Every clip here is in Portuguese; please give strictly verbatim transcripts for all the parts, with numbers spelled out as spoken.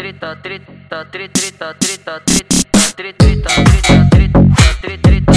treta, treta, treta, treta, treta, treta, treta, treta, treta,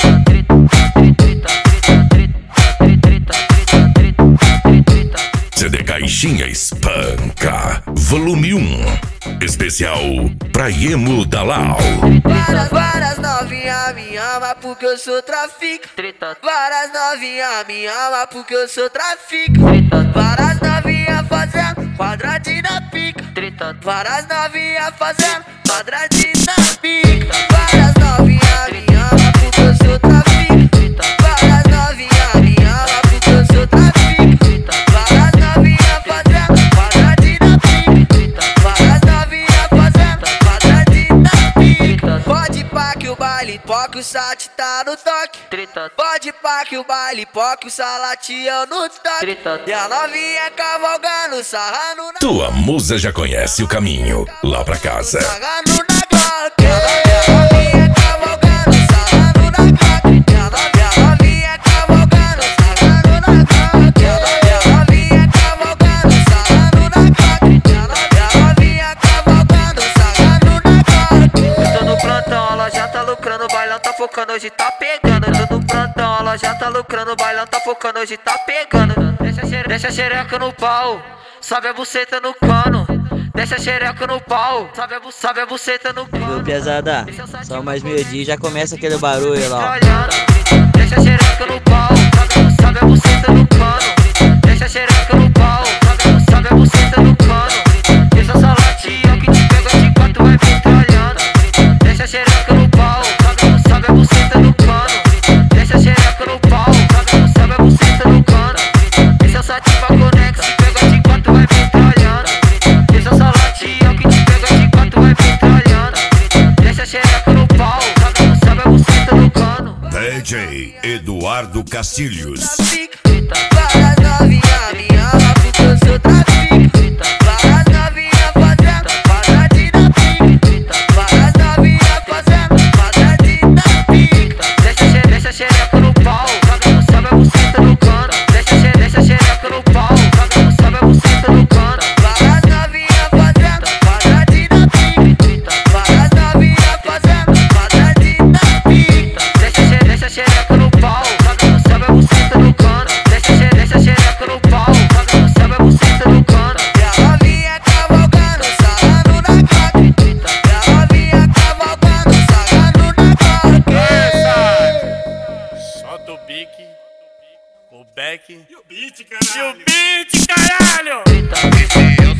C D Caixinha Espanca, volume um, especial pra Emo da Lau. Várias, várias novinha me ama porque eu sou trafica. Várias novinha me ama porque eu sou trafica. Várias novinha fazendo quadradinho na pica. Várias novinha fazendo quadradinho na pica. Várias novinha me ama porque eu sou trafica. Várias novinha me ama porque eu sou trafica. Várias novinha fazendo quadradinho na pica. Várias novinha fazendo quadradinho na pica. Pode pá que o baile poca, o sat tá no toque. Pode pá que o baile poca, o salatião no toque. E a novinha cavalgando, sarrando na... Tua musa já conhece o caminho lá pra casa. Sarrando na glock. E a novinha cavalgando, sarrando na glock. E a novinha cavalgando, sarrando na glock. E a novinha cavalgando, sarrando na glock. E a novinha cavalgando, sarrando na glock. Eu tô no plantão, ela já tá lucrando, o bailão tá focando, hoje tá pegando. Eu tô no plantão, ela já tá lucrando, o bailão tá focando, hoje tá pegando. Deixa a xereca, deixa a xereca no pau, sobe a buceta no cano. Deixa a xereca no pau, sobe a, bu sobe a buceta no cano. Viu, pesada? Só mais meio dia e já começa aquele barulho lá, ó. Deixa a xereca no pau, sobe, sobe a buceta no cano. Deixa a xereca no pau, sobe, sobe a buceta no cano. Deixa essa latinha que te pega de quatro, vai metralhando. Deixa a xereca no pau, sobe, sobe a buceta no cano. Deixa a xereca no pau, sobe, sobe a buceta no cano. Deixa essa tipa conexa, te pega de quatro, vai metralhando. Deixa essa latinha que te pega de quatro, vai metralhando. Deixa a xereca no pau, sobe, sobe a buceta no cano. D J Eduardo Castilhos. Várias novinha me ama porque eu sou trafica. Várias novinha fazendo quadradinho na pica. Várias novinha fazendo quadradinho na pica. Deixa, xe deixa a xereca no pau, sobe, sobe a buceta no cano. Deixa, xe deixa a xereca no pau, sobe, sobe a buceta no cano. Várias novinha fazendo quadradinho na pica. Várias novinha fazendo quadradinho na pica. Deixa, xe deixa a xereca no pau, sobe, sobe a buceta no cano. Deixa, xe deixa a xereca no pau, sobe, sobe a buceta no cano. E a novinha cavalgando, sarrando na glock. E a novinha cavalgando, sarrando na glock. Solta o bique, o back e o beat, caralho. E o beat, caralho. E se eu